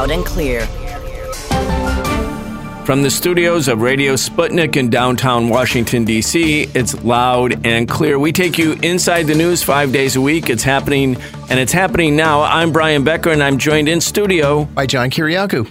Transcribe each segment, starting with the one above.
loud and clear. From the studios of Radio Sputnik in downtown Washington, D.C., it's loud and clear. We take you inside the news 5 days a week. It's happening, and it's happening now. I'm Brian Becker, and I'm joined in studio by John Kiriakou.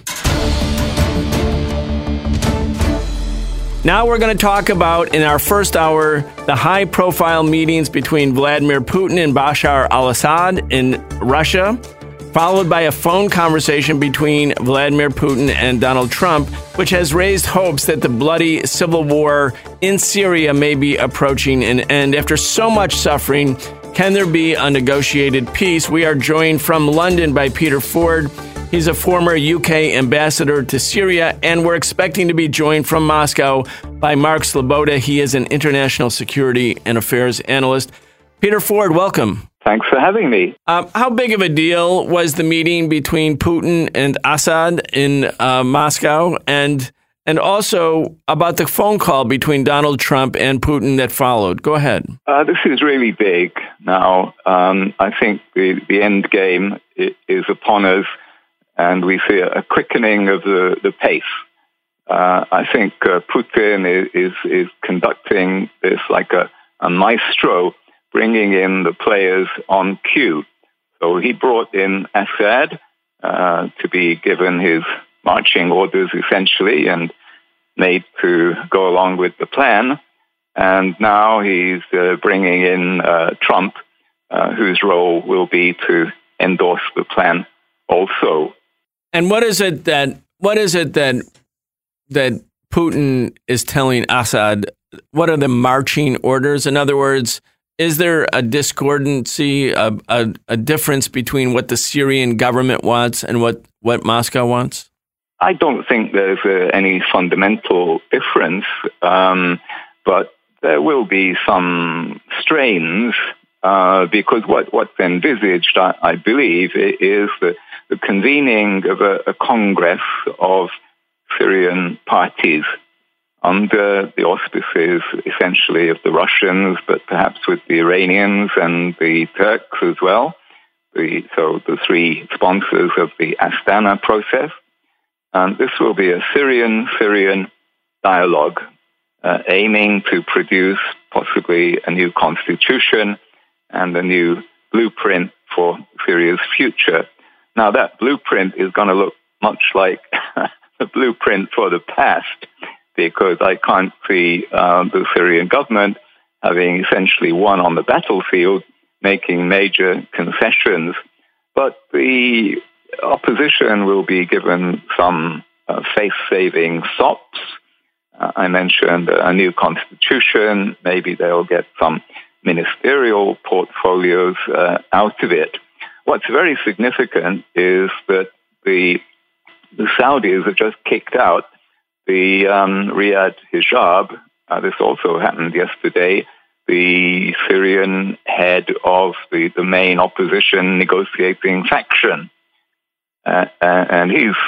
Now we're going to talk about, in our first hour, the high-profile meetings between Vladimir Putin and Bashar al-Assad in Russia, followed by a phone conversation between Vladimir Putin and Donald Trump, which has raised hopes that the bloody civil war in Syria may be approaching an end. After so much suffering, can there be a negotiated peace? We are joined from London by Peter Ford. He's a former UK ambassador to Syria, and we're expecting to be joined from Moscow by Mark Sleboda. He is an international security and affairs analyst. Peter Ford, welcome. Thanks for having me. How big of a deal was the meeting between Putin and Assad in Moscow, and also about the phone call between Donald Trump and Putin that followed? Go ahead. This is really big now. I think the end game is upon us, and we see a quickening of the pace. I think Putin is conducting this like a maestro, bringing in the players on cue. So he brought in Assad to be given his marching orders, essentially, and made to go along with the plan. And now he's bringing in Trump, whose role will be to endorse the plan also. And what is it that Putin is telling Assad? What are the marching orders? In other words, is there a discordancy, a difference between what the Syrian government wants and what Moscow wants? I don't think there's any fundamental difference, but there will be some strains because what's envisaged, I believe, is the convening of a congress of Syrian parties under the auspices, essentially, of the Russians, but perhaps with the Iranians and the Turks as well. So the three sponsors of the Astana process. And this will be a Syrian dialogue aiming to produce possibly a new constitution and a new blueprint for Syria's future. Now, that blueprint is going to look much like the blueprint for the past, because I can't see the Syrian government having essentially won on the battlefield, making major concessions. But the opposition will be given some face-saving sops. I mentioned a new constitution. Maybe they'll get some ministerial portfolios out of it. What's very significant is that the Saudis have just kicked out the Riyad Hijab. This also happened yesterday. The Syrian head of the main opposition negotiating faction. And he's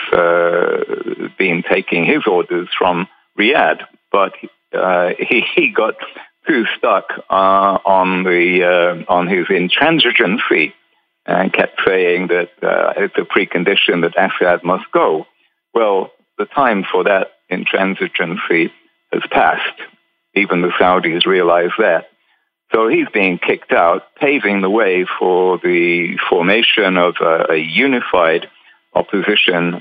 been taking his orders from Riyadh, but he got too stuck on his intransigency and kept saying that it's a precondition that Assad must go. Well, the time for that intransigency has passed. Even the Saudis realize that. So he's being kicked out, paving the way for the formation of a unified opposition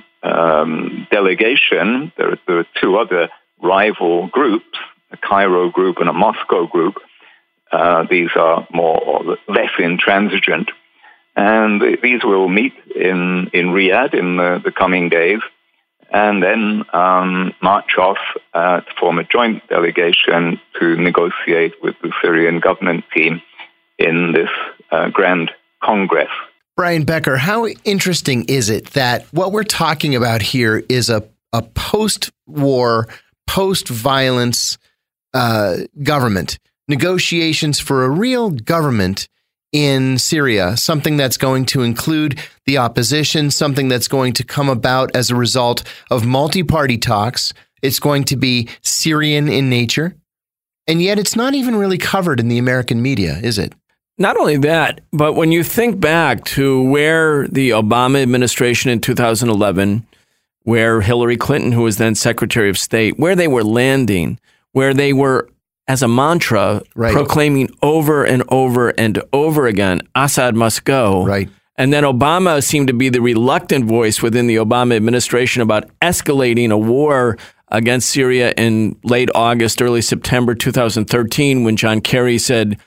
delegation. There are two other rival groups, a Cairo group and a Moscow group. These are more or less intransigent. And these will meet in Riyadh in the coming days, and then march off to form a joint delegation to negotiate with the Syrian government team in this Grand Congress. Brian Becker, how interesting is it that what we're talking about here is a post-war, post-violence government, negotiations for a real government in Syria, something that's going to include the opposition, something that's going to come about as a result of multi-party talks. It's going to be Syrian in nature. And yet it's not even really covered in the American media, is it? Not only that, but when you think back to where the Obama administration in 2011, where Hillary Clinton, who was then Secretary of State, where they were landing, where they were, as a mantra, proclaiming over and over and over again, Assad must go. Right. And then Obama seemed to be the reluctant voice within the Obama administration about escalating a war against Syria in late August, early September 2013, when John Kerry said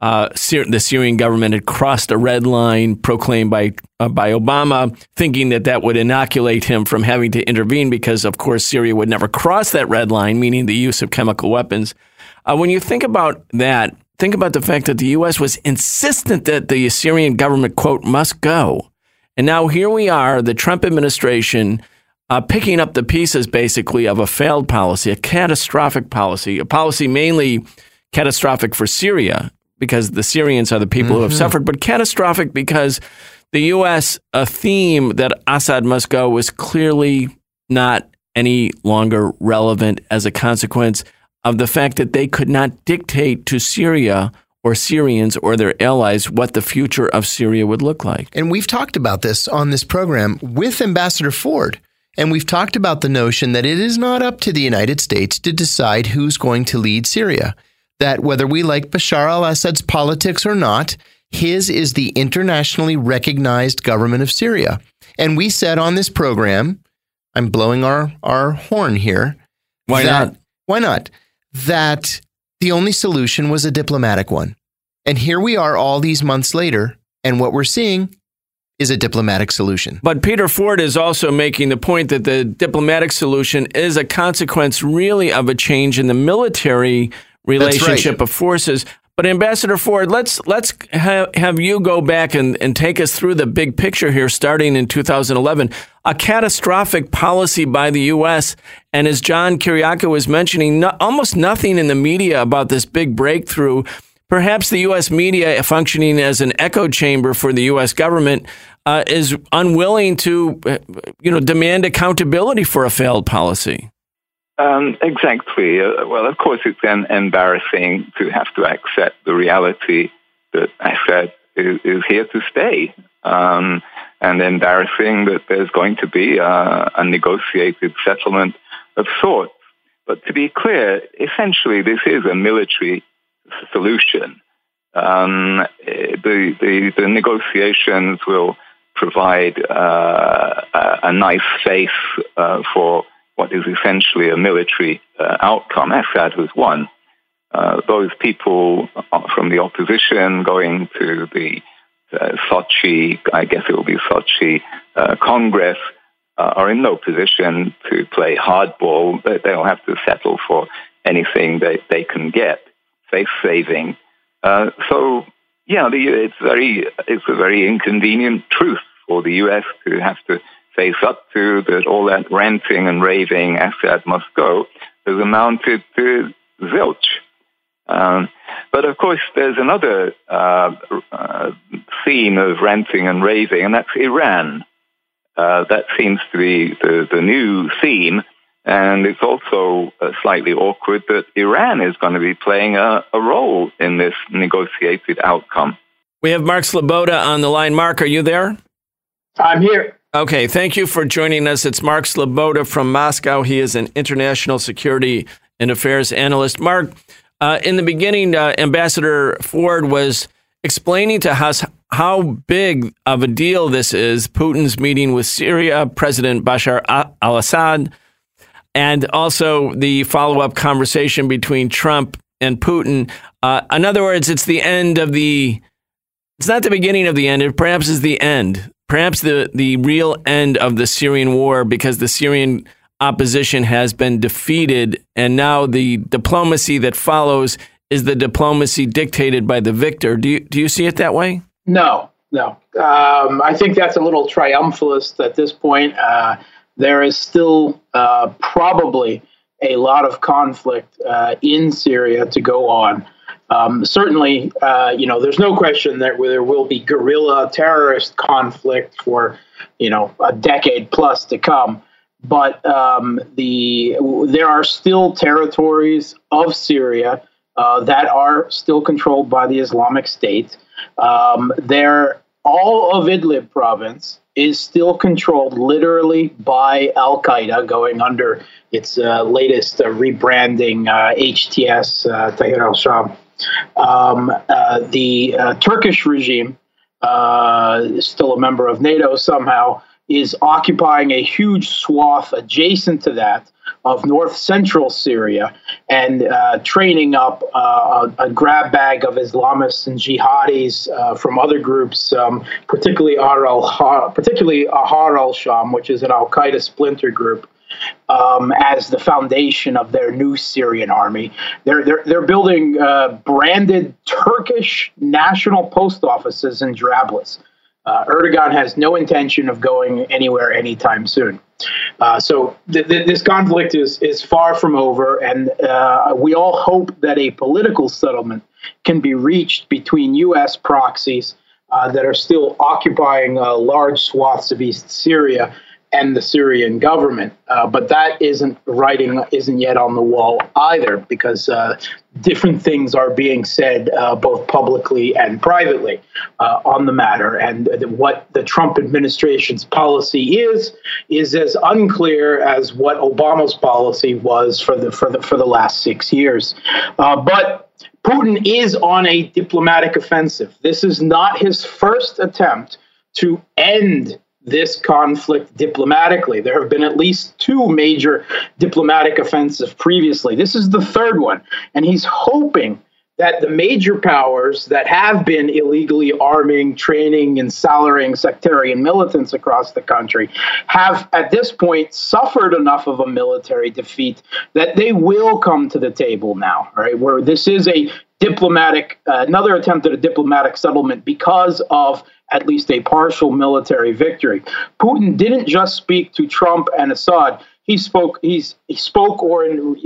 the Syrian government had crossed a red line proclaimed by Obama, thinking that would inoculate him from having to intervene because, of course, Syria would never cross that red line, meaning the use of chemical weapons. When you think about that, think about the fact that the U.S. was insistent that the Syrian government, quote, must go. And now here we are, the Trump administration, picking up the pieces, basically, of a failed policy, a catastrophic policy, a policy mainly catastrophic for Syria, because the Syrians are the people who have suffered, but catastrophic because the U.S., a theme that Assad must go was clearly not any longer relevant as a consequence of the fact that they could not dictate to Syria or Syrians or their allies what the future of Syria would look like. And we've talked about this on this program with Ambassador Ford. And we've talked about the notion that it is not up to the United States to decide who's going to lead Syria. That whether we like Bashar al-Assad's politics or not, his is the internationally recognized government of Syria. And we said on this program, I'm blowing our horn here. Why not? Why not? That the only solution was a diplomatic one. And here we are all these months later, and what we're seeing is a diplomatic solution. But Peter Ford is also making the point that the diplomatic solution is a consequence really of a change in the military relationship of forces. But Ambassador Ford, let's have you go back and take us through the big picture here, starting in 2011. A catastrophic policy by the U.S., and as John Kiriakou was mentioning, almost nothing in the media about this big breakthrough. Perhaps the U.S. media, functioning as an echo chamber for the U.S. government, is unwilling to demand accountability for a failed policy. Exactly. Well, of course, it's embarrassing to have to accept the reality that Assad is here to stay, and embarrassing that there's going to be a negotiated settlement of sorts. But to be clear, essentially, this is a military solution. The negotiations will provide a nice face for what is essentially a military outcome. Assad has won. Those people from the opposition going to the Sochi, I guess it will be Sochi, Congress, are in no position to play hardball. They'll have to settle for anything they can get, face-saving. It's a very inconvenient truth for the U.S. to have to face up to, that all that ranting and raving, Assad must go, has amounted to zilch. But of course, there's another theme of ranting and raving, and that's Iran. That seems to be the new theme, and it's also slightly awkward that Iran is going to be playing a role in this negotiated outcome. We have Mark Sleboda on the line. Mark, are you there? I'm here. Okay, thank you for joining us. It's Mark Sleboda from Moscow. He is an international security and affairs analyst. Mark, in the beginning, Ambassador Ford was explaining to us how big of a deal this is, Putin's meeting with Syria, President Bashar al-Assad, and also the follow-up conversation between Trump and Putin. In other words, it's the end of it's not the beginning of the end, it perhaps is the end. Perhaps the real end of the Syrian war, because the Syrian opposition has been defeated, and now the diplomacy that follows is the diplomacy dictated by the victor. Do you see it that way? No. I think that's a little triumphalist at this point. There is still probably a lot of conflict in Syria to go on. Certainly, there's no question that there will be guerrilla terrorist conflict for, a decade plus to come. But there are still territories of Syria that are still controlled by the Islamic State. All of Idlib province is still controlled literally by Al-Qaeda, going under its latest rebranding, HTS, Tahrir al-Sham. The Turkish regime, still a member of NATO somehow, is occupying a huge swath adjacent to that of north-central Syria and training up a grab bag of Islamists and jihadis from other groups, particularly Ahrar al-Sham, which is an al-Qaeda splinter group, as the foundation of their new Syrian army. They're building branded Turkish national post offices in Jarablus. Erdogan has no intention of going anywhere anytime soon. So this conflict is far from over, and we all hope that a political settlement can be reached between U.S. proxies that are still occupying large swaths of East Syria and the Syrian government. But that isn't yet on the wall either, because different things are being said both publicly and privately on the matter. And what the Trump administration's policy is as unclear as what Obama's policy was for the last 6 years. But Putin is on a diplomatic offensive. This is not his first attempt to end this conflict diplomatically. There have been at least 2 major diplomatic offensives previously. This is the third one. And he's hoping that the major powers that have been illegally arming, training, and salarying sectarian militants across the country have, at this point, suffered enough of a military defeat that they will come to the table now, right? Where this is a diplomatic, another attempt at a diplomatic settlement because of at least a partial military victory. Putin didn't just speak to Trump and Assad. He spoke, or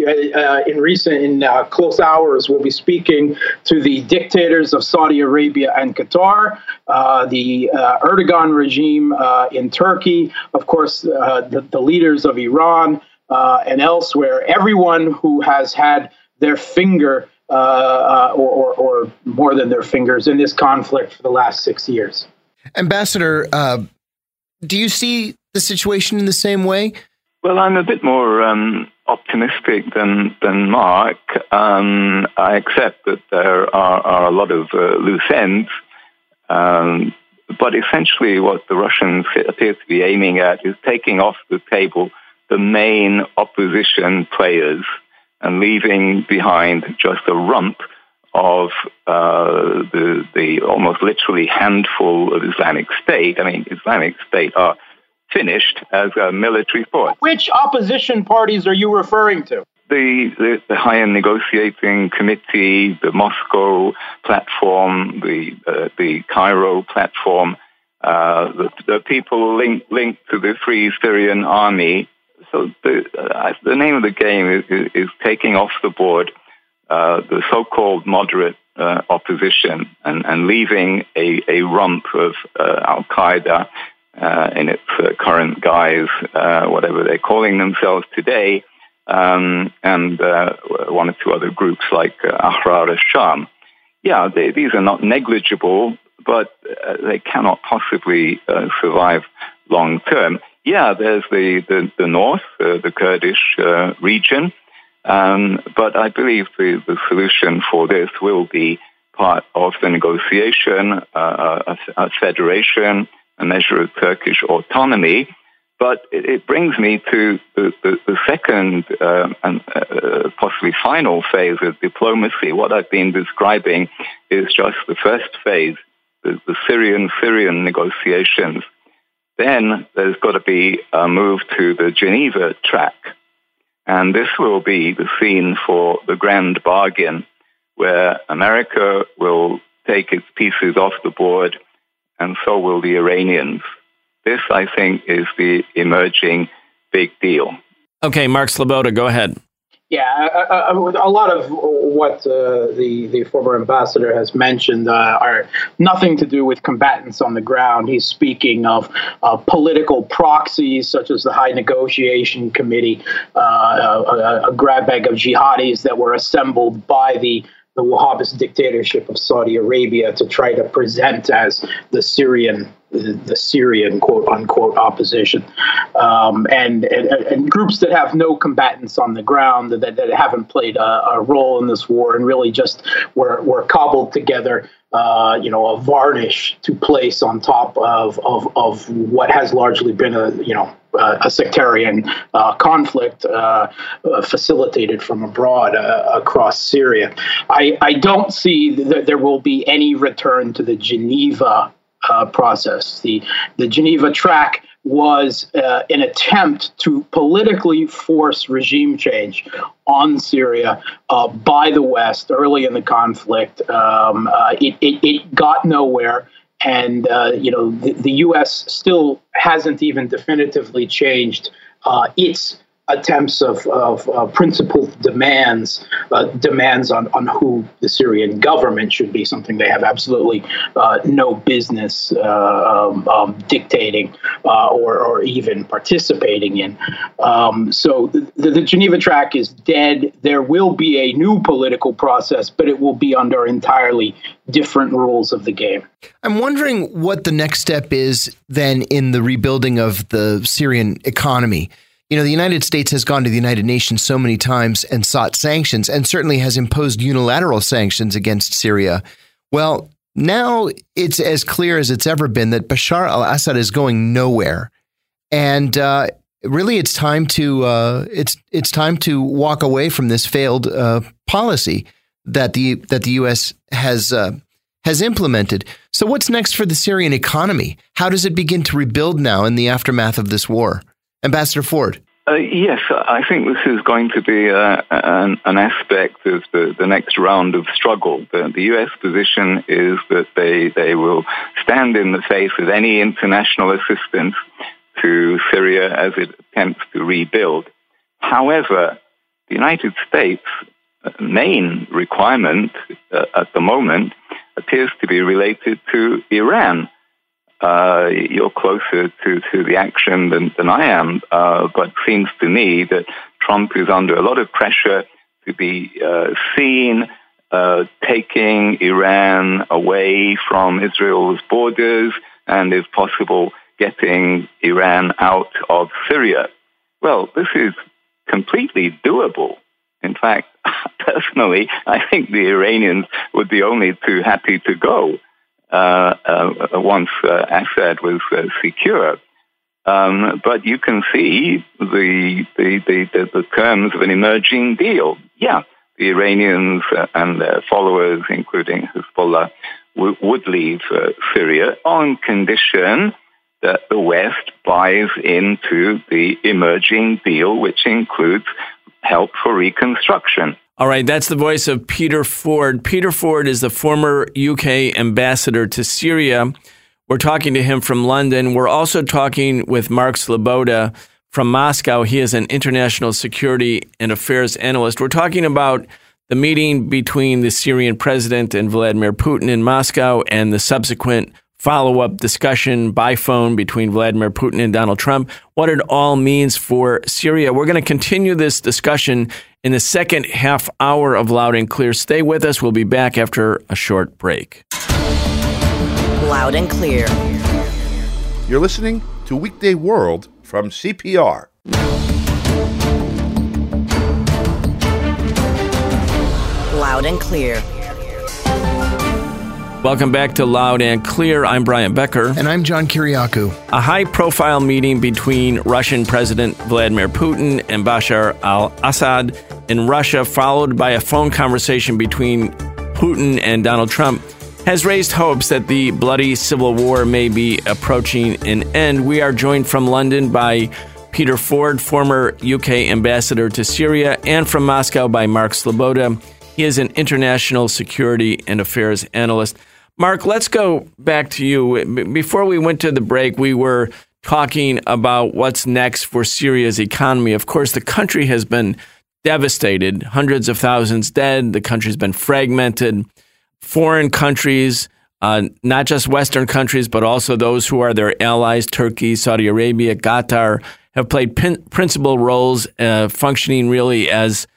in close hours will be speaking to the dictators of Saudi Arabia and Qatar, the Erdogan regime in Turkey, of course, the leaders of Iran and elsewhere. Everyone who has had their finger or more than their fingers in this conflict for the last 6 years. Ambassador, do you see the situation in the same way? Well, I'm a bit more optimistic than Mark. I accept that there are a lot of loose ends, but essentially what the Russians appear to be aiming at is taking off the table the main opposition players and leaving behind just a rump of the almost literally handful of Islamic State. I mean, Islamic State are finished as a military force. Which opposition parties are you referring to? The High-End Negotiating Committee, the Moscow platform, the Cairo platform, the people linked to the Free Syrian Army. So the name of the game is taking off the board the so-called moderate opposition and leaving a rump of Al-Qaeda in its current guise, whatever they're calling themselves today, and one or two other groups like Ahrar al-Sham. Yeah, these are not negligible, but they cannot possibly survive long term. Yeah, there's the north, the Kurdish region, but I believe the solution for this will be part of the negotiation, a federation, a measure of Turkish autonomy. But it brings me to the second and possibly final phase of diplomacy. What I've been describing is just the first phase, the Syrian negotiations. Then there's got to be a move to the Geneva track. And this will be the scene for the grand bargain, where America will take its pieces off the board, and so will the Iranians. This, I think, is the emerging big deal. Okay, Mark Sleboda, go ahead. Yeah, a lot of what the former ambassador has mentioned are nothing to do with combatants on the ground. He's speaking of political proxies, such as the High Negotiation Committee, a grab bag of jihadis that were assembled by the the Wahhabist dictatorship of Saudi Arabia to try to present as the Syrian quote unquote opposition, and groups that have no combatants on the ground, that haven't played a role in this war, and really just were cobbled together, a varnish to place on top of what has largely been a sectarian conflict facilitated from abroad across Syria. I don't see that there will be any return to the Geneva process. The Geneva track was an attempt to politically force regime change on Syria by the West early in the conflict. It got nowhere. And, the U.S. still hasn't even definitively changed its attempts of principled demands on who the Syrian government should be, something they have absolutely no business dictating or even participating in. So the Geneva track is dead. There will be a new political process, but it will be under entirely different rules of the game. I'm wondering what the next step is then in the rebuilding of the Syrian economy. The United States has gone to the United Nations so many times and sought sanctions, and certainly has imposed unilateral sanctions against Syria. Well, now it's as clear as it's ever been that Bashar al-Assad is going nowhere, and really, it's time to it's time to walk away from this failed policy that the U.S. has implemented. So, what's next for the Syrian economy? How does it begin to rebuild now in the aftermath of this war? Ambassador Ford. Yes, I think this is going to be an aspect of the next round of struggle. The U.S. position is that they will stand in the face of any international assistance to Syria as it attempts to rebuild. However, the United States' main requirement at the moment appears to be related to Iran. You're closer to the action than I am, but seems to me that Trump is under a lot of pressure to be seen taking Iran away from Israel's borders and, if possible, getting Iran out of Syria. Well, this is completely doable. In fact, personally, I think the Iranians would be only too happy to go once Assad was secure. But you can see the terms of an emerging deal. Yeah, the Iranians and their followers, including Hezbollah, would leave Syria on condition that the West buys into the emerging deal, which includes help for reconstruction. All right, that's the voice of Peter Ford. Peter Ford is the former UK ambassador to Syria. We're talking to him from London. We're also talking with Mark Sloboda from Moscow. He is an international security and affairs analyst. We're talking about the meeting between the Syrian president and Vladimir Putin in Moscow and the subsequent follow-up discussion by phone between Vladimir Putin and Donald Trump, what it all means for Syria. We're going to continue this discussion in the second half hour of Loud and Clear. Stay with us. We'll be back after a short break. Loud and Clear. You're listening to Weekday World from CPR. Loud and Clear. Welcome back to Loud and Clear. I'm Brian Becker. And I'm John Kiriakou. A high-profile meeting between Russian President Vladimir Putin and Bashar al-Assad in Russia, followed by a phone conversation between Putin and Donald Trump, has raised hopes that the bloody civil war may be approaching an end. We are joined from London by Peter Ford, former UK ambassador to Syria, and from Moscow by Mark Sloboda. He is an international security and affairs analyst. Mark, let's go back to you. Before we went to the break, we were talking about what's next for Syria's economy. Of course, the country has been devastated, hundreds of thousands dead. The country's been fragmented. Foreign countries, not just Western countries, but also those who are their allies, Turkey, Saudi Arabia, Qatar, have played principal roles, functioning really as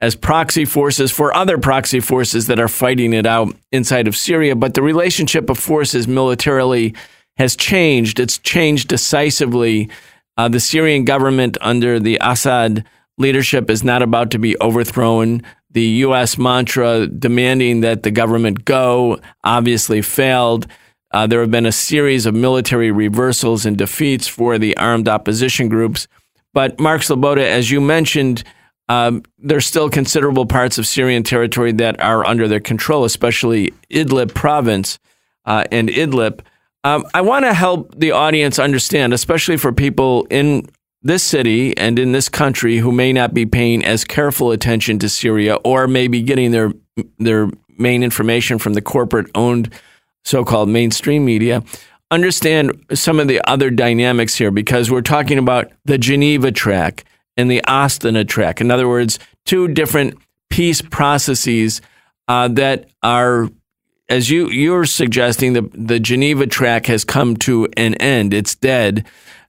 as proxy forces for other proxy forces that are fighting it out inside of Syria. But the relationship of forces militarily has changed. It's changed decisively. The Syrian government under the Assad leadership is not about to be overthrown. The U.S. mantra demanding that the government go obviously failed. There have been a series of military reversals and defeats for the armed opposition groups. But Mark Sleboda, as you mentioned, there's still considerable parts of Syrian territory that are under their control, especially Idlib province and Idlib. I want to help the audience understand, especially for people in this city and in this country who may not be paying as careful attention to Syria or maybe getting their main information from the corporate-owned so-called mainstream media, understand some of the other dynamics here, because we're talking about the Geneva track and the Astana track. In other words, two different peace processes that are, as you're suggesting, the Geneva track has come to an end. It's dead.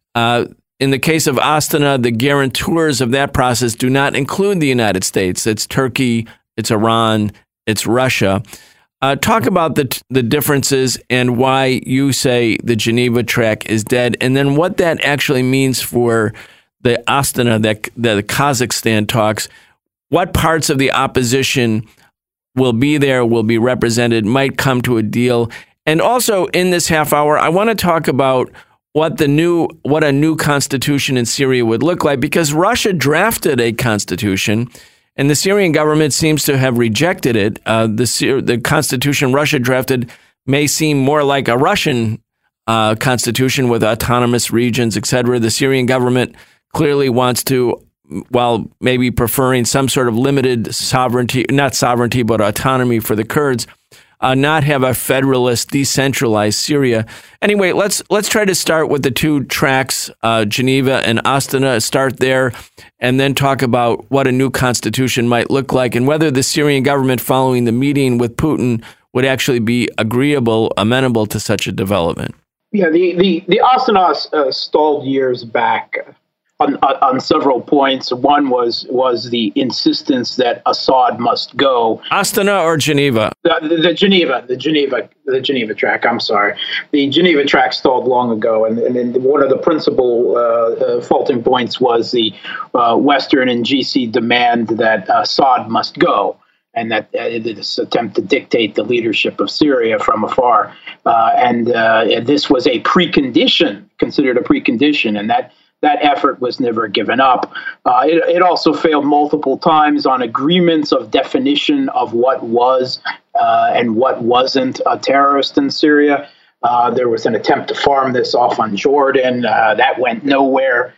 In the case of Astana, the guarantors of that process do not include the United States. It's Turkey, it's Iran, it's Russia. Talk about the differences and why you say the Geneva track is dead, and then what that actually means for the Astana, the Kazakhstan talks. What parts of the opposition will be there, will be represented, might come to a deal. And also in this half hour, I want to talk about what a new constitution in Syria would look like, because Russia drafted a constitution and the Syrian government seems to have rejected it. The constitution Russia drafted may seem more like a Russian constitution with autonomous regions, etc. The Syrian government clearly wants to, while maybe preferring some sort of limited sovereignty, not sovereignty, but autonomy for the Kurds, not have a federalist, decentralized Syria. Anyway, let's try to start with the two tracks, Geneva and Astana. Start there, and then talk about what a new constitution might look like, and whether the Syrian government, following the meeting with Putin, would actually be amenable to such a development. Yeah, the Astana stalled years back on several points. One was the insistence that Assad must go. Astana or Geneva? The Geneva track. I'm sorry, the Geneva track stalled long ago, and one of the principal faulting points was the Western and GC demand that Assad must go, and that this attempt to dictate the leadership of Syria from afar, and this was a precondition, considered a precondition, and that effort was never given up. It also failed multiple times on agreements of definition of what was and what wasn't a terrorist in Syria. There was an attempt to farm this off on Jordan. That went nowhere.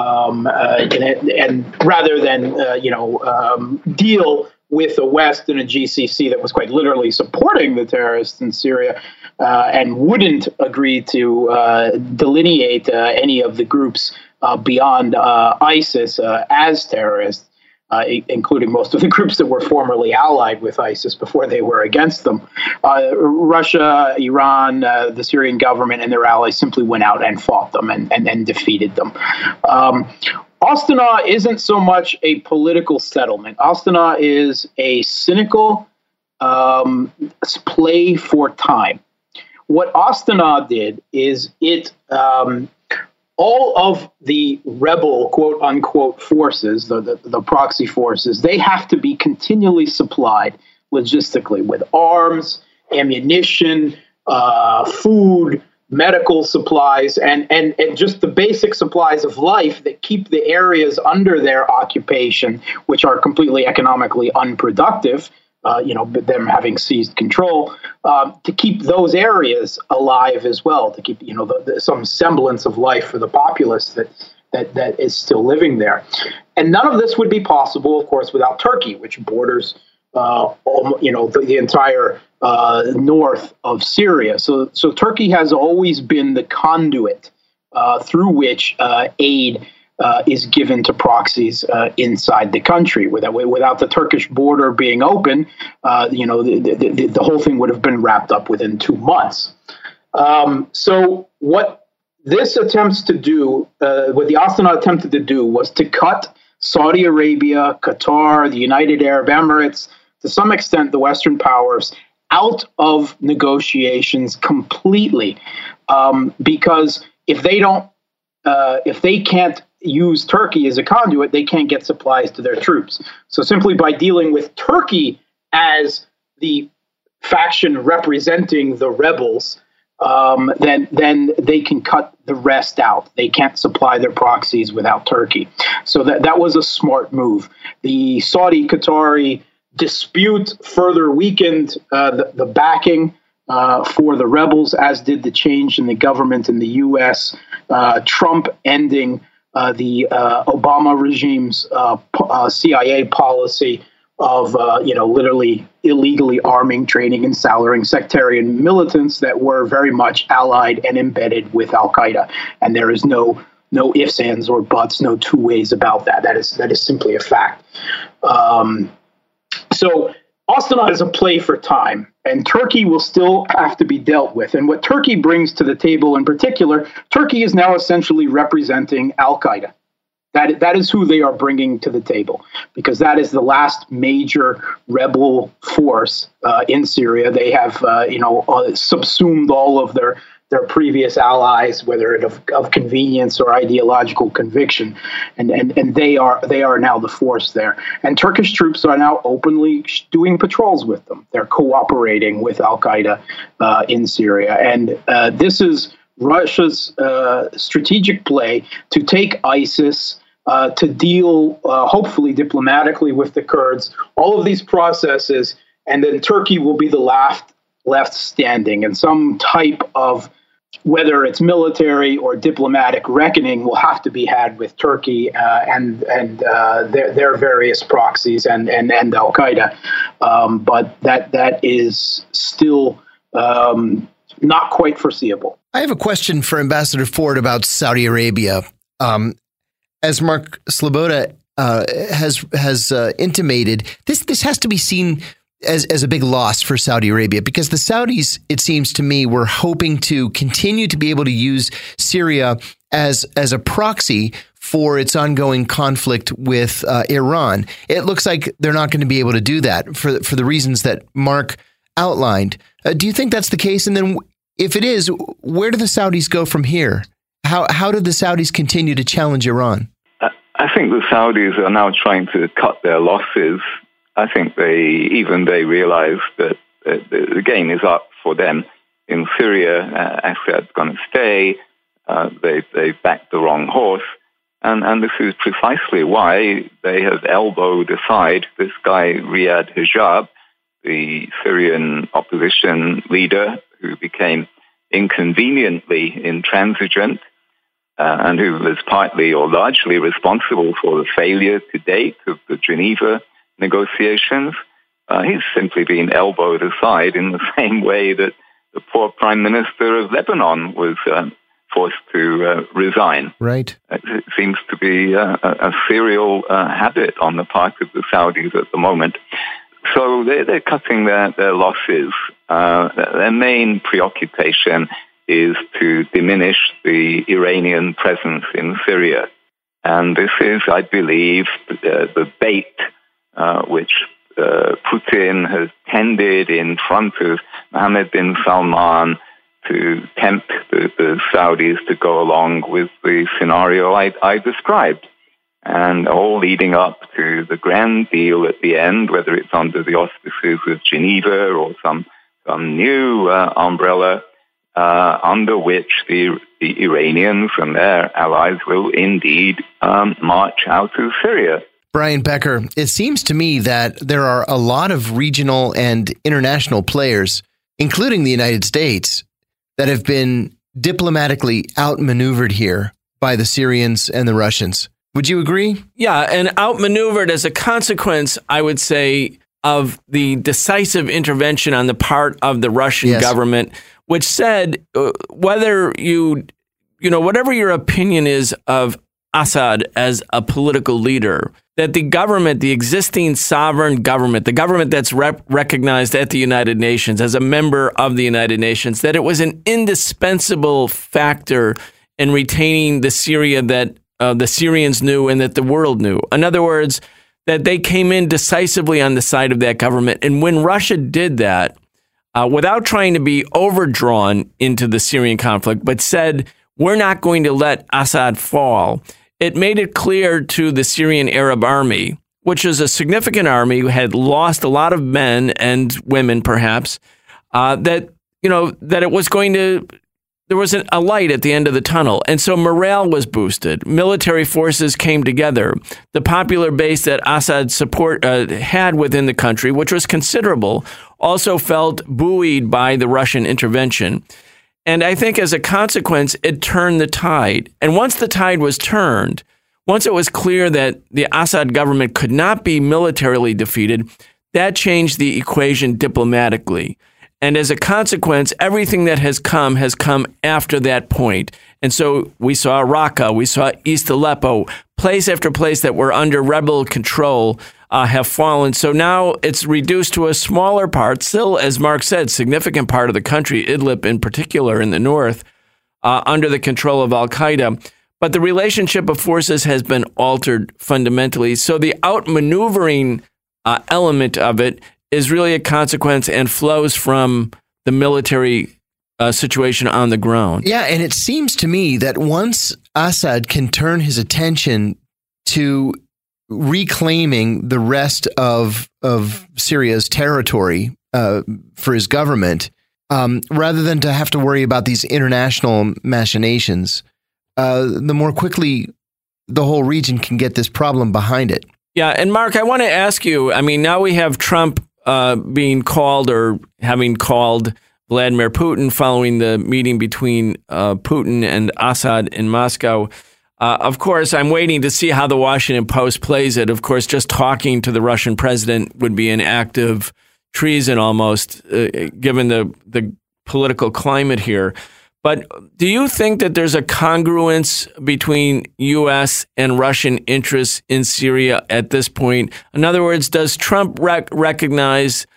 And rather than deal with the West and a GCC that was quite literally supporting the terrorists in Syria and wouldn't agree to delineate any of the groups beyond ISIS as terrorists, including most of the groups that were formerly allied with ISIS before they were against them. Russia, Iran, the Syrian government, and their allies simply went out and fought them and defeated them. Astana isn't so much a political settlement. Astana is a cynical play for time. What Astana did is it all of the rebel, quote unquote, forces, the proxy forces, they have to be continually supplied logistically with arms, ammunition, food, medical supplies, and just the basic supplies of life that keep the areas under their occupation, which are completely economically unproductive, them having seized control, to keep those areas alive as well, to keep some semblance of life for the populace that is still living there. And none of this would be possible, of course, without Turkey, which borders the entire north of Syria. So Turkey has always been the conduit through which aid is given to proxies inside the country. Without the Turkish border being open, the whole thing would have been wrapped up within 2 months. So what this attempts to do, what the Astana attempted to do, was to cut Saudi Arabia, Qatar, the United Arab Emirates, to some extent the Western powers, out of negotiations completely, because if they can't use Turkey as a conduit, they can't get supplies to their troops. So simply by dealing with Turkey as the faction representing the rebels, then they can cut the rest out. They can't supply their proxies without Turkey. So that was a smart move. The Saudi-Qatari dispute further weakened the backing for the rebels, as did the change in the government in the U.S. Trump ending the Obama regime's CIA policy of literally illegally arming, training, and salarying sectarian militants that were very much allied and embedded with Al Qaeda. And there is no ifs, ands, or buts, no two ways about that. That is simply a fact. So Astana is a play for time, and Turkey will still have to be dealt with. And what Turkey brings to the table in particular, Turkey is now essentially representing Al Qaeda. That is who they are bringing to the table, because that is the last major rebel force in Syria. They have subsumed all of their previous allies, whether of convenience or ideological conviction, and they are now the force there. And Turkish troops are now openly doing patrols with them. They're cooperating with Al Qaeda in Syria, and this is Russia's strategic play to take ISIS, to deal hopefully diplomatically with the Kurds. All of these processes, and then Turkey will be the left standing, and some type of, whether it's military or diplomatic reckoning, will have to be had with Turkey and their various proxies and Al Qaeda. But that is still not quite foreseeable. I have a question for Ambassador Ford about Saudi Arabia. As Mark Sloboda has intimated, this has to be seen as a big loss for Saudi Arabia, because the Saudis, it seems to me, were hoping to continue to be able to use Syria as a proxy for its ongoing conflict with Iran. It looks like they're not going to be able to do that for the reasons that Mark outlined. Do you think that's the case? And then if it is, where do the Saudis go from here? How do the Saudis continue to challenge Iran? I think the Saudis are now trying to cut their losses. I think they realize that the game is up for them. In Syria, Assad's going to stay. They backed the wrong horse. And this is precisely why they have elbowed aside this guy, Riyad Hijab, the Syrian opposition leader who became inconveniently intransigent, and who was partly or largely responsible for the failure to date of the Geneva negotiations. He's simply been elbowed aside in the same way that the poor Prime Minister of Lebanon was forced to resign. Right. It seems to be a serial habit on the part of the Saudis at the moment. So they're cutting their losses. Their main preoccupation is to diminish the Iranian presence in Syria. And this is, I believe, the bait which Putin has tended in front of Mohammed bin Salman to tempt the Saudis to go along with the scenario I described. And all leading up to the grand deal at the end, whether it's under the auspices of Geneva or some new umbrella, under which the Iranians and their allies will indeed march out of Syria. Brian Becker, it seems to me that there are a lot of regional and international players, including the United States, that have been diplomatically outmaneuvered here by the Syrians and the Russians. Would you agree? Yeah, and outmaneuvered as a consequence, I would say, of the decisive intervention on the part of the Russian government, which said whatever your opinion is of Assad as a political leader, that the government, the existing sovereign government, the government that's recognized at the United Nations as a member of the United Nations, that it was an indispensable factor in retaining the Syria that the Syrians knew and that the world knew. In other words, that they came in decisively on the side of that government. And when Russia did that, without trying to be overdrawn into the Syrian conflict, but said, we're not going to let Assad fall, it made it clear to the Syrian Arab Army, which is a significant army who had lost a lot of men and women, perhaps, that it was going to, there was a light at the end of the tunnel. And so morale was boosted. Military forces came together. The popular base that Assad had within the country, which was considerable, also felt buoyed by the Russian intervention. And I think as a consequence, it turned the tide. And once the tide was turned, once it was clear that the Assad government could not be militarily defeated, that changed the equation diplomatically. And as a consequence, everything that has come after that point. And so we saw Raqqa, we saw East Aleppo, place after place that were under rebel control have fallen. So now it's reduced to a smaller part, still, as Mark said, significant part of the country, Idlib in particular in the north, under the control of al-Qaeda. But the relationship of forces has been altered fundamentally. So the outmaneuvering element of it is really a consequence and flows from the military situation on the ground. Yeah, and it seems to me that once Assad can turn his attention to reclaiming the rest of Syria's territory for his government, rather than to have to worry about these international machinations, the more quickly the whole region can get this problem behind it. Yeah, and Mark, I want to ask you, I mean, now we have Trump being called or having called Vladimir Putin following the meeting between Putin and Assad in Moscow. Of course, I'm waiting to see how the Washington Post plays it. Of course, just talking to the Russian president would be an act of treason almost, given the political climate here. But do you think that there's a congruence between U.S. and Russian interests in Syria at this point? In other words, does Trump recognize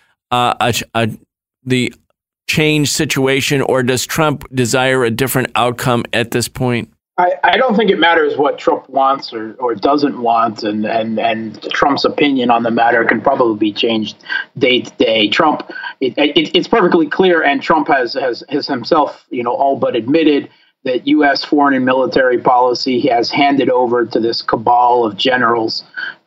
the changed situation, or does Trump desire a different outcome at this point? I don't think it matters what Trump wants or doesn't want, and Trump's opinion on the matter can probably be changed day to day. Trump, it's perfectly clear, and Trump has himself, all but admitted that U.S. foreign and military policy he has handed over to this cabal of generals,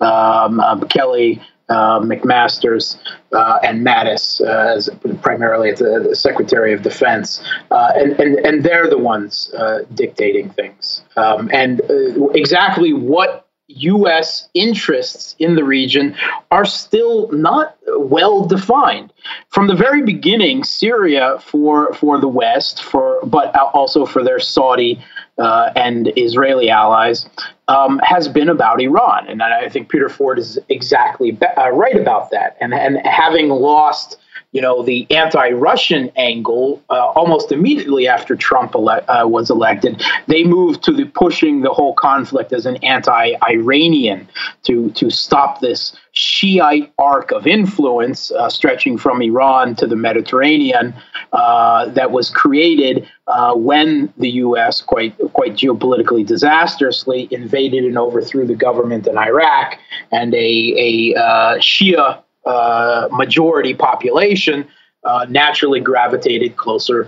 Kelly, McMaster's, and Mattis, as primarily as the Secretary of Defense, and they're the ones dictating things. And exactly what U.S. interests in the region are still not well defined. From the very beginning, Syria for the West, but also for their Saudi and Israeli allies, has been about Iran. And I think Peter Ford is exactly right about that. And having lost, the anti-Russian angle almost immediately after Trump was elected, they moved to pushing the whole conflict as an anti-Iranian to stop this Shiite arc of influence stretching from Iran to the Mediterranean that was created when the U.S. quite geopolitically disastrously invaded and overthrew the government in Iraq, and a Shia majority population naturally gravitated closer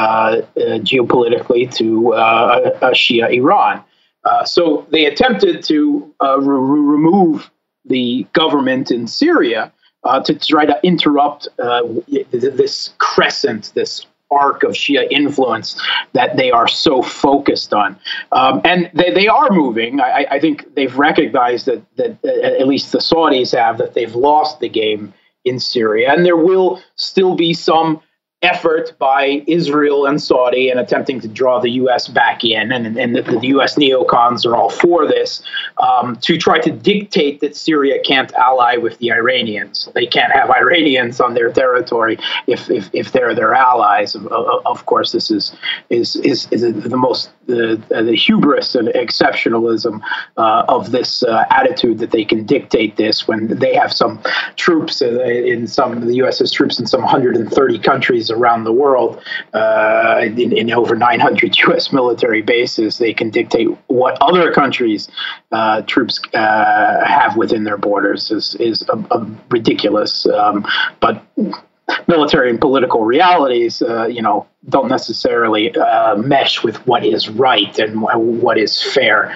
geopolitically to Shia Iran. So they attempted to remove the government in Syria to try to interrupt this crescent, this arc of Shia influence that they are so focused on. And they are moving. I think they've recognized that at least the Saudis have, that they've lost the game in Syria. And there will still be some effort by Israel and Saudi in attempting to draw the U.S. back in, and the U.S. neocons are all for this, to try to dictate that Syria can't ally with the Iranians. They can't have Iranians on their territory if they're their allies. Of course, this is the most the hubris and exceptionalism of this attitude that they can dictate this when they have some troops the U.S. has troops in some 130 countries around the world, in over 900 U.S. military bases. They can dictate what other countries' troops have within their borders is a ridiculous. But military and political realities, don't necessarily mesh with what is right and what is fair.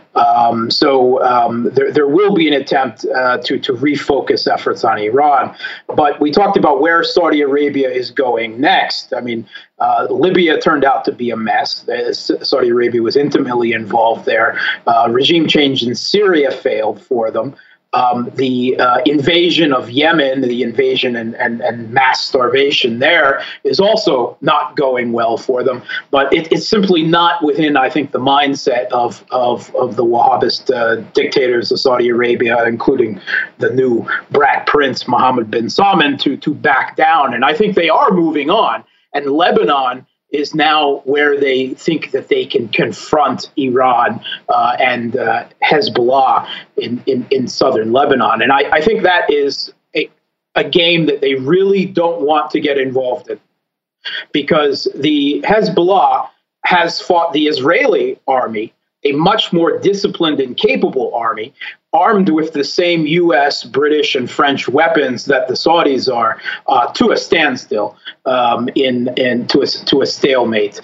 There will be an attempt to refocus efforts on Iran. But we talked about where Saudi Arabia is going next. I mean, Libya turned out to be a mess. Saudi Arabia was intimately involved there. Regime change in Syria failed for them. The invasion of Yemen, the invasion and mass starvation there is also not going well for them. But it's simply not within, I think, the mindset of the Wahhabist dictators of Saudi Arabia, including the new brat prince Mohammed bin Salman, to back down. And I think they are moving on. And Lebanon is now where they think that they can confront Iran and Hezbollah in southern Lebanon. And I think that is a game that they really don't want to get involved in, because the Hezbollah has fought the Israeli army, a much more disciplined and capable army, armed with the same U.S., British, and French weapons that the Saudis are, to a standstill, to a stalemate,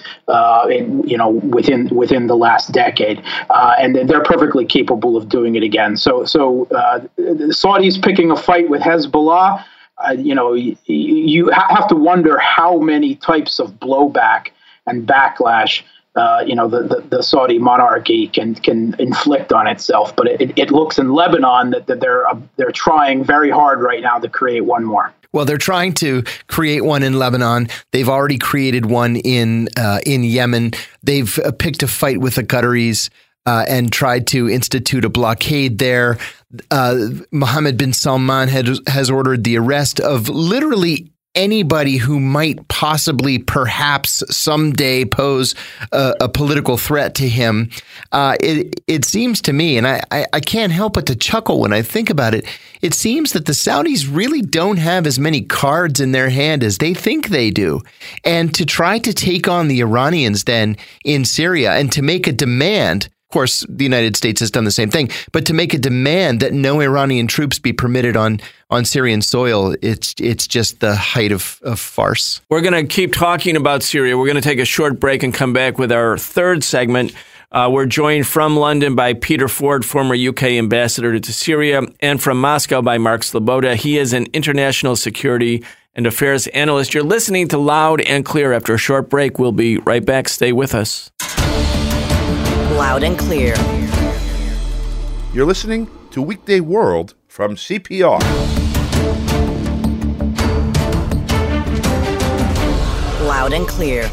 within the last decade, and they're perfectly capable of doing it again. So the Saudis picking a fight with Hezbollah, you have to wonder how many types of blowback and backlash the Saudi monarchy can inflict on itself. But it looks in Lebanon that they're trying very hard right now to create one more. Well, they're trying to create one in Lebanon. They've already created one in Yemen. They've picked a fight with the Qataris and tried to institute a blockade there. Mohammed bin Salman has ordered the arrest of literally anybody who might possibly, perhaps someday pose a political threat to him. It seems to me, and I can't help but to chuckle when I think about it, it seems that the Saudis really don't have as many cards in their hand as they think they do. And to try to take on the Iranians then in Syria and to make a demand, of course, the United States has done the same thing, but to make a demand that no Iranian troops be permitted on Syrian soil, it's just the height of farce. We're going to keep talking about Syria. We're going to take a short break and come back with our third segment. We're joined from London by Peter Ford, former UK ambassador to Syria, and from Moscow by Mark Sloboda. He is an international security and affairs analyst. You're listening to Loud and Clear. After a short break, we'll be right back. Stay with us. Loud and Clear. You're listening to Weekday World from CPR. Loud and Clear.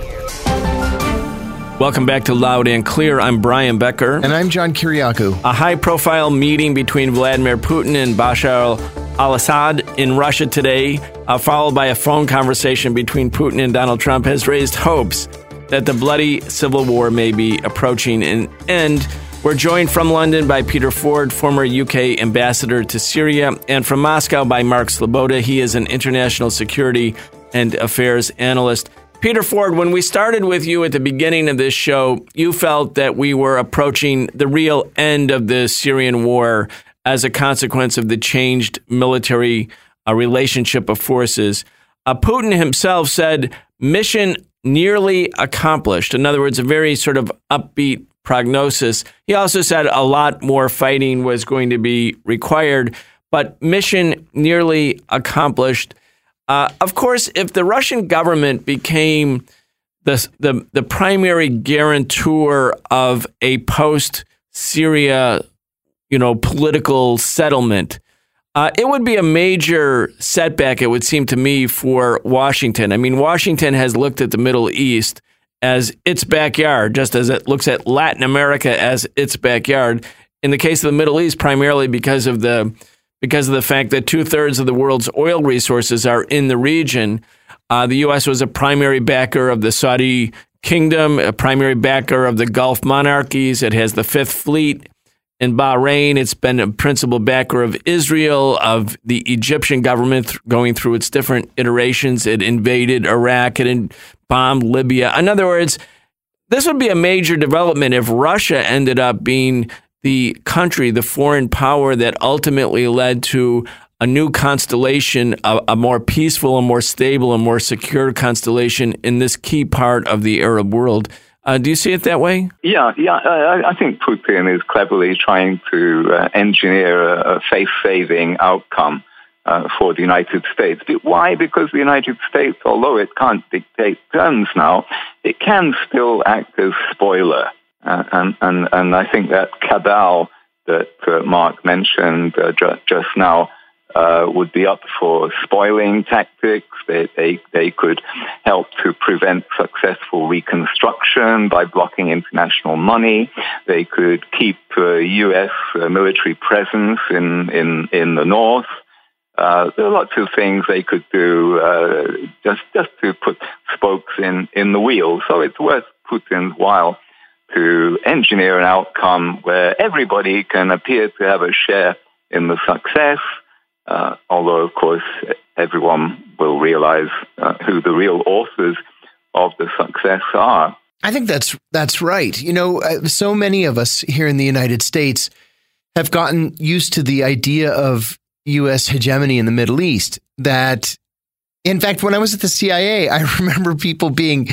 Welcome back to Loud and Clear. I'm Brian Becker. And I'm John Kiriakou. A high-profile meeting between Vladimir Putin and Bashar al-Assad in Russia today, followed by a phone conversation between Putin and Donald Trump, has raised hopes that the bloody civil war may be approaching an end. We're joined from London by Peter Ford, former UK ambassador to Syria, and from Moscow by Mark Sloboda. He is an international security and affairs analyst. Peter Ford, when we started with you at the beginning of this show, you felt that we were approaching the real end of the Syrian war as a consequence of the changed military relationship of forces. Putin himself said, mission nearly accomplished. In other words, a very sort of upbeat prognosis. He also said a lot more fighting was going to be required, but mission nearly accomplished. Of course, if the Russian government became the primary guarantor of a post-Syria, political settlement, it would be a major setback, it would seem to me, for Washington. I mean, Washington has looked at the Middle East as its backyard, just as it looks at Latin America as its backyard. In the case of the Middle East, primarily because of the fact that 2/3 of the world's oil resources are in the region. The U.S. was a primary backer of the Saudi kingdom, a primary backer of the Gulf monarchies. It has the Fifth Fleet in Bahrain. It's been a principal backer of Israel, of the Egyptian government going through its different iterations. It invaded Iraq. It bombed Libya. In other words, this would be a major development if Russia ended up being the country, the foreign power that ultimately led to a new constellation, a more peaceful and more stable and more secure constellation in this key part of the Arab world. Do you see it that way? Yeah. I think Putin is cleverly trying to engineer a face-saving outcome for the United States. Why? Because the United States, although it can't dictate terms now, it can still act as spoiler. And I think that cabal that Mark mentioned just now would be up for spoiling tactics. They could help to prevent successful reconstruction by blocking international money. They could keep U.S. military presence in the north. There are lots of things they could do just to put spokes in the wheel. So it's worth Putin's while to engineer an outcome where everybody can appear to have a share in the success, although, of course, everyone will realize who the real authors of the success are. I think that's right. You know, so many of us here in the United States have gotten used to the idea of U.S. hegemony in the Middle East that, in fact, when I was at the CIA, I remember people being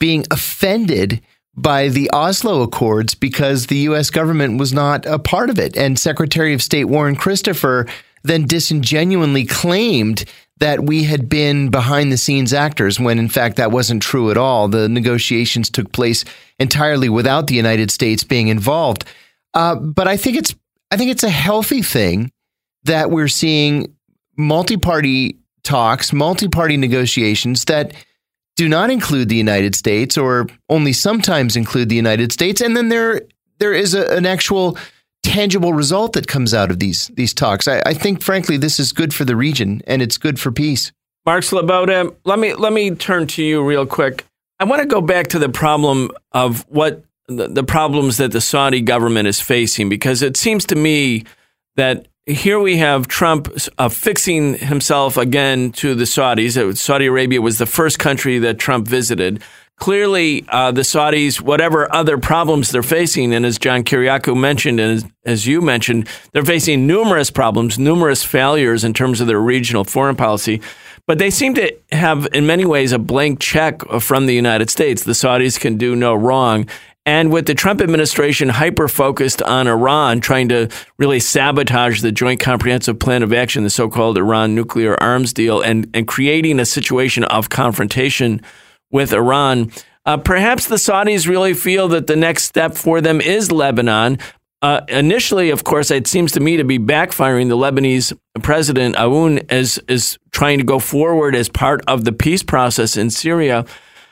offended by the Oslo Accords because the U.S. government was not a part of it. And Secretary of State Warren Christopher then disingenuously claimed that we had been behind-the-scenes actors when, in fact, that wasn't true at all. The negotiations took place entirely without the United States being involved. But I think it's a healthy thing that we're seeing multi-party talks, multi-party negotiations that do not include the United States or only sometimes include the United States. And then there is an actual tangible result that comes out of these talks. I think, frankly, this is good for the region and it's good for peace. Mark Sleboda, let me turn to you real quick. I want to go back to the problem of what the problems that the Saudi government is facing, because it seems to me that here we have Trump fixing himself again to the Saudis. Saudi Arabia was the first country that Trump visited. Clearly, the Saudis, whatever other problems they're facing, and as John Kiriakou mentioned, and as you mentioned, they're facing numerous problems, numerous failures in terms of their regional foreign policy. But they seem to have, in many ways, a blank check from the United States. The Saudis can do no wrong. And with the Trump administration hyper-focused on Iran, trying to really sabotage the Joint Comprehensive Plan of Action, the so-called Iran nuclear arms deal, and creating a situation of confrontation with Iran, perhaps the Saudis really feel that the next step for them is Lebanon. Initially, of course, it seems to me to be backfiring. The Lebanese president, Aoun, is trying to go forward as part of the peace process in Syria.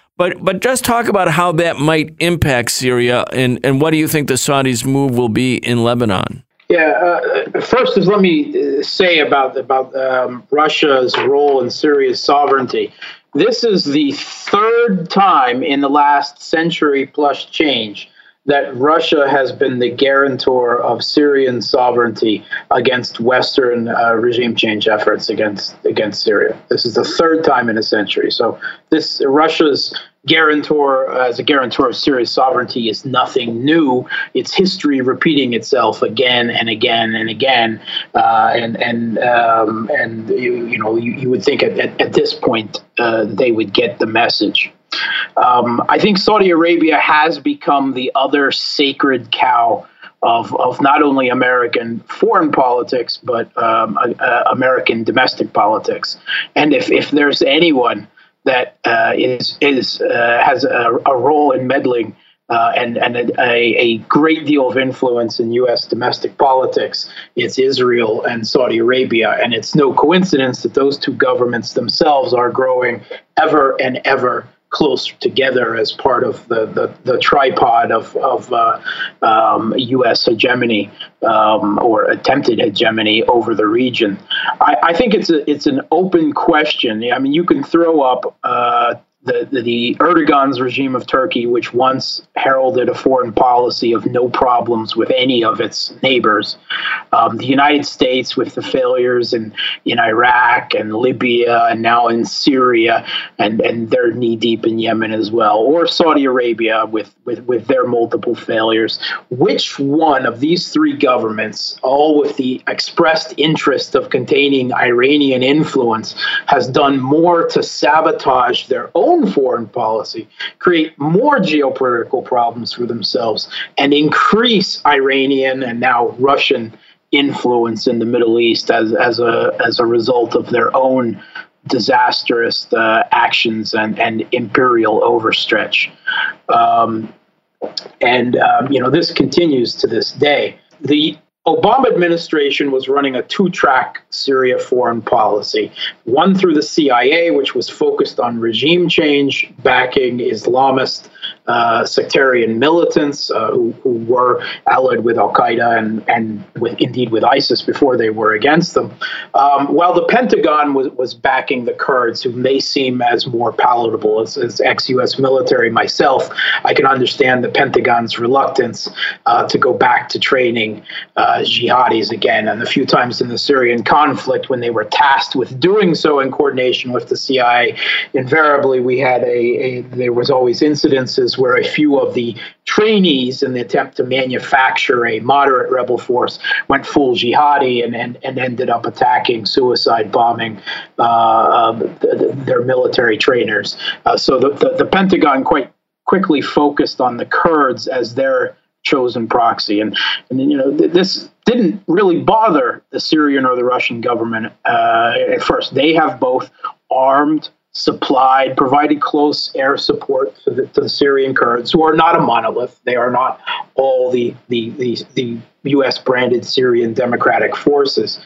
But just talk about how that might impact Syria, and what do you think the Saudis' move will be in Lebanon? Yeah, first is let me say about Russia's role in Syria's sovereignty. This is the third time in the last century plus change that Russia has been the guarantor of Syrian sovereignty against Western regime change efforts against Syria. This is the third time in a century. So this Russia's guarantor as a guarantor of Syria's sovereignty is nothing new. It's history repeating itself again and again and again. You would think at this point they would get the message. I think Saudi Arabia has become the other sacred cow of not only American foreign politics, but American domestic politics. And if there's anyone that has a role in meddling and a great deal of influence in U.S. domestic politics, it's Israel and Saudi Arabia. And it's no coincidence that those two governments themselves are growing ever and ever closer together as part of the tripod of U.S. hegemony or attempted hegemony over the region. I think it's an open question. I mean, you can throw up the Erdogan's regime of Turkey, which once heralded a foreign policy of no problems with any of its neighbors, the United States with the failures in Iraq and Libya and now in Syria, and they're knee deep in Yemen as well, or Saudi Arabia with their multiple failures. Which one of these three governments, all with the expressed interest of containing Iranian influence, has done more to sabotage their own foreign policy, create more geopolitical problems for themselves, and increase Iranian and now Russian influence in the Middle East as a result of their own disastrous actions and imperial overstretch? This continues to this day. The Obama administration was running a two-track Syria foreign policy, one through the CIA, which was focused on regime change, backing Islamist sectarian militants who were allied with Al-Qaeda and with ISIS before they were against them, while the Pentagon was backing the Kurds, who may seem as more palatable. As ex-U.S. military myself, I can understand the Pentagon's reluctance to go back to training jihadis again. And a few times in the Syrian conflict, when they were tasked with doing so in coordination with the CIA, invariably there was always incidences where a few of the trainees, in the attempt to manufacture a moderate rebel force, went full jihadi and ended up attacking, suicide bombing their military trainers. So the Pentagon quite quickly focused on the Kurds as their chosen proxy, and this didn't really bother the Syrian or the Russian government at first. They have both armed, supplied, provided close air support to the Syrian Kurds, who are not a monolith. They are not all the U.S. branded Syrian Democratic Forces.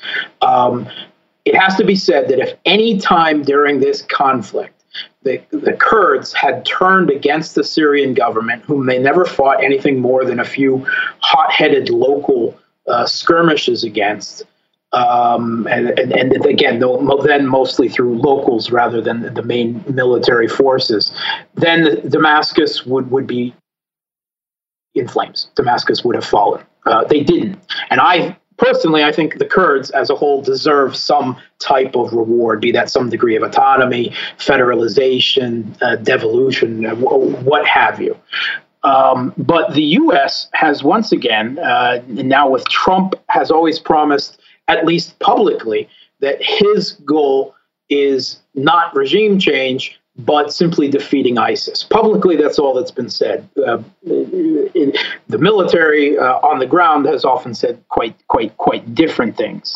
It has to be said that if any time during this conflict the Kurds had turned against the Syrian government, whom they never fought anything more than a few hot-headed local skirmishes against, and again, then mostly through locals rather than the main military forces, then Damascus would be in flames. Damascus would have fallen. They didn't. And I think the Kurds as a whole deserve some type of reward, be that some degree of autonomy, federalization, devolution, what have you. But the U.S. has once again, now with Trump, has always promised, at least publicly, that his goal is not regime change, but simply defeating ISIS. Publicly, that's all that's been said. The military on the ground has often said quite different things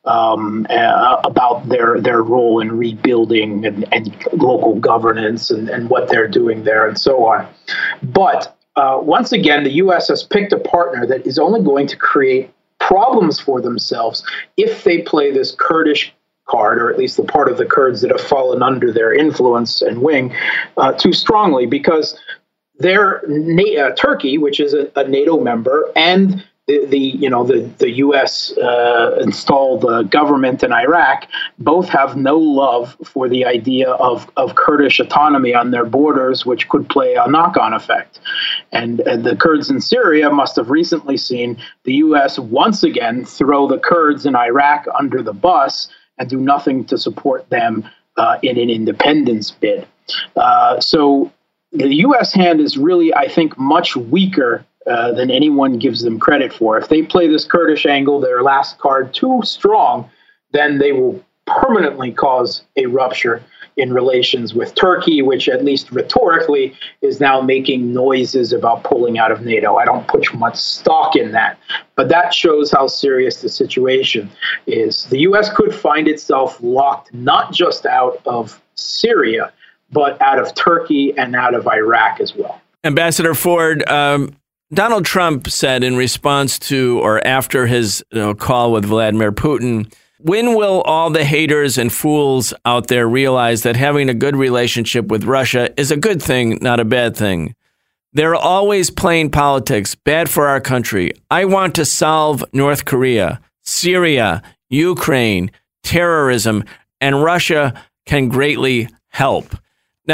about their role in rebuilding and local governance and what they're doing there and so on. But once again, the U.S. has picked a partner that is only going to create problems for themselves if they play this Kurdish card, or at least the part of the Kurds that have fallen under their influence and wing, too strongly, because they're Turkey, which is a NATO member, and the U.S. installed government in Iraq both have no love for the idea of Kurdish autonomy on their borders, which could play a knock-on effect. And the Kurds in Syria must have recently seen the U.S. once again throw the Kurds in Iraq under the bus and do nothing to support them in an independence bid. So the U.S. hand is really, I think, much weaker than anyone gives them credit for. If they play this Kurdish angle, their last card, too strong, then they will permanently cause a rupture in relations with Turkey, which at least rhetorically is now making noises about pulling out of NATO. I don't put much stock in that, but that shows how serious the situation is. The U.S. could find itself locked not just out of Syria, but out of Turkey and out of Iraq as well. Ambassador Ford, Donald Trump said in response to or after his call with Vladimir Putin, when will all the haters and fools out there realize that having a good relationship with Russia is a good thing, not a bad thing? They're always playing politics, bad for our country. I want to solve North Korea, Syria, Ukraine, terrorism, and Russia can greatly help. Now,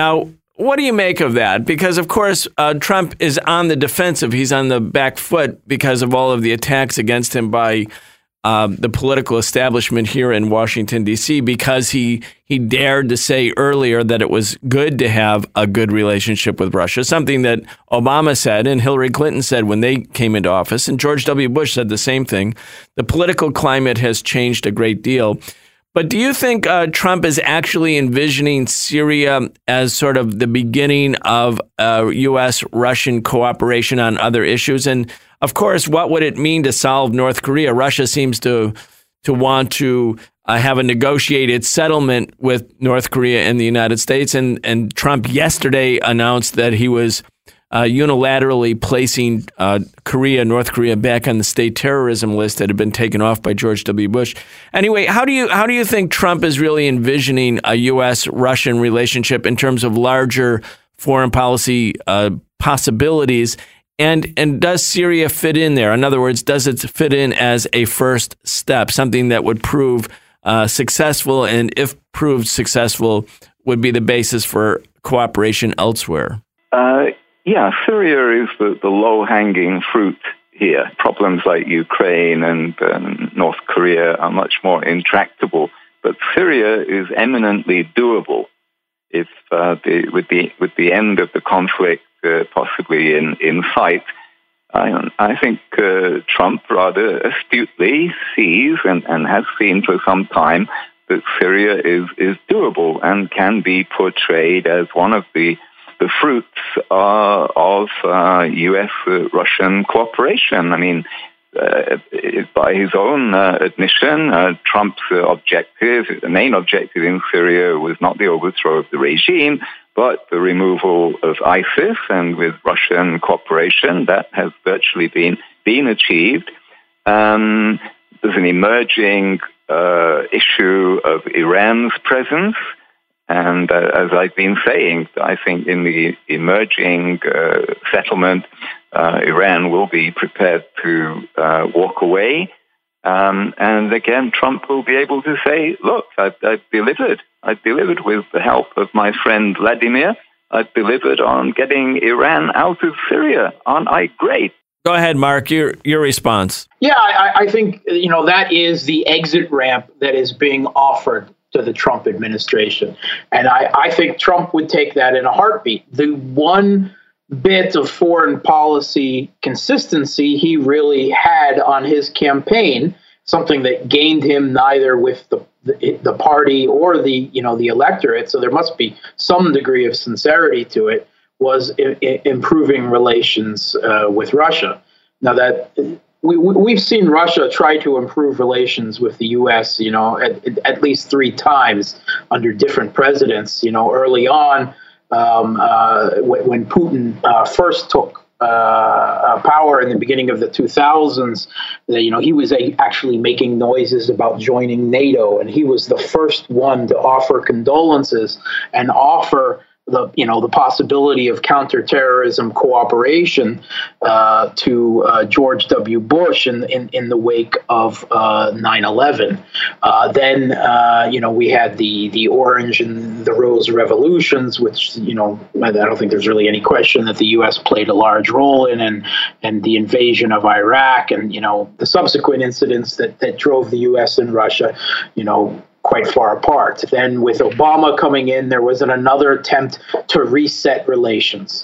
What do you make of that? Because, of course, Trump is on the defensive. He's on the back foot because of all of the attacks against him by the political establishment here in Washington, D.C., because he dared to say earlier that it was good to have a good relationship with Russia, something that Obama said and Hillary Clinton said when they came into office, and George W. Bush said the same thing. The political climate has changed a great deal. But do you think Trump is actually envisioning Syria as sort of the beginning of U.S.-Russian cooperation on other issues? And, of course, what would it mean to solve North Korea? Russia seems to want to have a negotiated settlement with North Korea and the United States. And Trump yesterday announced that he was unilaterally placing North Korea back on the state terrorism list that had been taken off by George W. Bush. Anyway, how do you think Trump is really envisioning a U.S.-Russian relationship in terms of larger foreign policy possibilities? And does Syria fit in there? In other words, does it fit in as a first step, something that would prove successful, and if proved successful, would be the basis for cooperation elsewhere? Yeah, Syria is the low-hanging fruit here. Problems like Ukraine and North Korea are much more intractable, but Syria is eminently doable if with the end of the conflict possibly in sight. I think Trump rather astutely sees and has seen for some time that Syria is doable and can be portrayed as one of the fruits of U.S.-Russian cooperation. I mean, by his own admission, Trump's the main objective in Syria was not the overthrow of the regime, but the removal of ISIS, and with Russian cooperation, that has virtually been achieved. There's an emerging issue of Iran's presence. And as I've been saying, I think in the emerging settlement, Iran will be prepared to walk away. And again, Trump will be able to say, look, I've delivered. I've delivered with the help of my friend Vladimir. I've delivered on getting Iran out of Syria. Aren't I great? Go ahead, Mark, your response. Yeah, I think, that is the exit ramp that is being offered to the Trump administration. And I think Trump would take that in a heartbeat. The one bit of foreign policy consistency he really had on his campaign, something that gained him neither with the party or the electorate, so there must be some degree of sincerity to it, was improving relations with Russia. Now that we've seen Russia try to improve relations with the U.S., at least 3 times under different presidents. Early on, when Putin first took power in the beginning of the 2000s, he was actually making noises about joining NATO, and he was the first one to offer condolences and offer the possibility of counterterrorism cooperation to George W. Bush in the wake of 9/11. Then we had the Orange and the Rose revolutions, which I don't think there's really any question that the U.S. played a large role in, and the invasion of Iraq, and the subsequent incidents that drove the U.S. and Russia, quite far apart. Then with Obama coming in, there was another attempt to reset relations.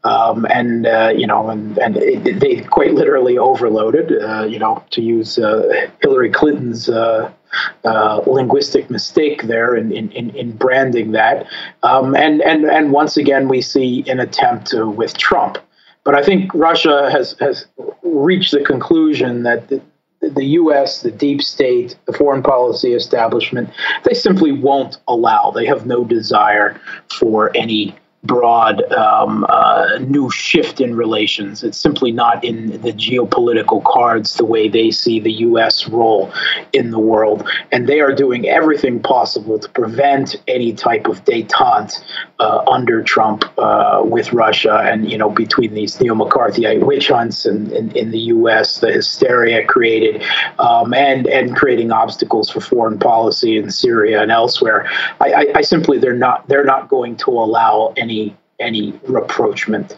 They quite literally overloaded, to use Hillary Clinton's linguistic mistake there in branding that. And once again, we see an attempt with Trump. But I think Russia has reached the conclusion that the U.S., the deep state, the foreign policy establishment, they simply won't allow. They have no desire for any broad new shift in relations. It's simply not in the geopolitical cards the way they see the U.S. role in the world. And they are doing everything possible to prevent any type of détente under Trump with Russia, and, between these neo-McCarthyite witch hunts in the U.S., the hysteria created, and creating obstacles for foreign policy in Syria and elsewhere. I simply, they're not going to allow any any rapprochement.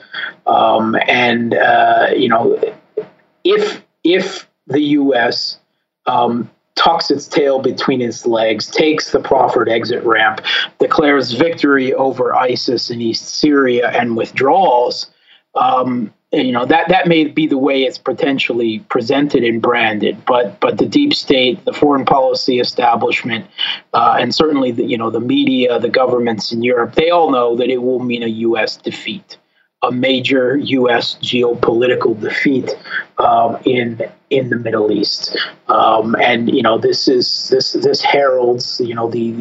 If the U.S. Tucks its tail between its legs, takes the proffered exit ramp, declares victory over ISIS in East Syria, and withdraws, that may be the way it's potentially presented and branded. But the deep state, the foreign policy establishment, and certainly the media, the governments in Europe, they all know that it will mean a U.S. defeat, a major U.S. geopolitical defeat in the Middle East, this heralds the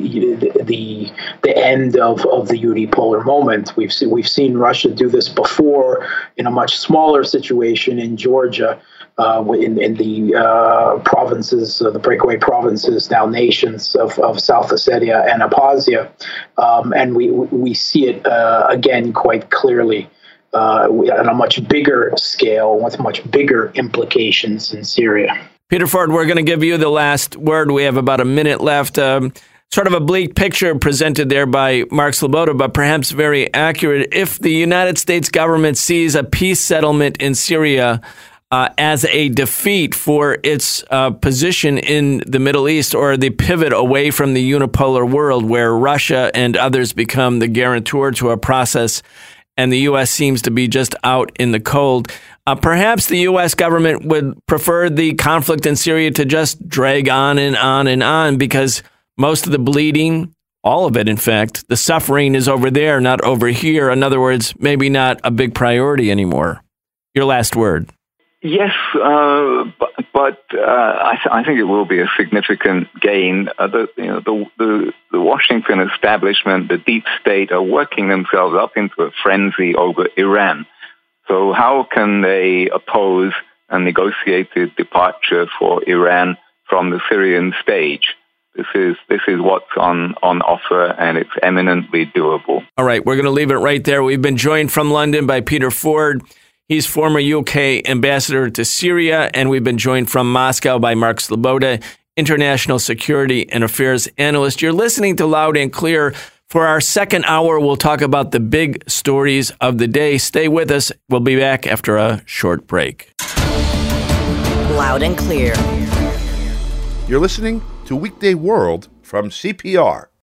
end of the unipolar moment. We've seen Russia do this before in a much smaller situation in Georgia, in the provinces, the breakaway provinces, now nations of South Ossetia and Abkhazia, and we see it again quite clearly. On a much bigger scale with much bigger implications in Syria. Peter Ford, we're going to give you the last word. We have about a minute left. Sort of a bleak picture presented there by Mark Sleboda, but perhaps very accurate. If the United States government sees a peace settlement in Syria as a defeat for its position in the Middle East, or the pivot away from the unipolar world where Russia and others become the guarantor to a process and the U.S. seems to be just out in the cold, perhaps the U.S. government would prefer the conflict in Syria to just drag on and on and on, because most of the bleeding, all of it, in fact, the suffering is over there, not over here. In other words, maybe not a big priority anymore. Your last word. Yes, but I think it will be a significant gain. The Washington establishment, the deep state, are working themselves up into a frenzy over Iran. So how can they oppose a negotiated departure for Iran from the Syrian stage? This is what's on offer, and it's eminently doable. All right, we're going to leave it right there. We've been joined from London by Peter Ford. He's former UK ambassador to Syria, and we've been joined from Moscow by Mark Sleboda, international security and affairs analyst. You're listening to Loud and Clear. For our second hour, we'll talk about the big stories of the day. Stay with us. We'll be back after a short break. Loud and Clear. You're listening to Weekday World from CPR.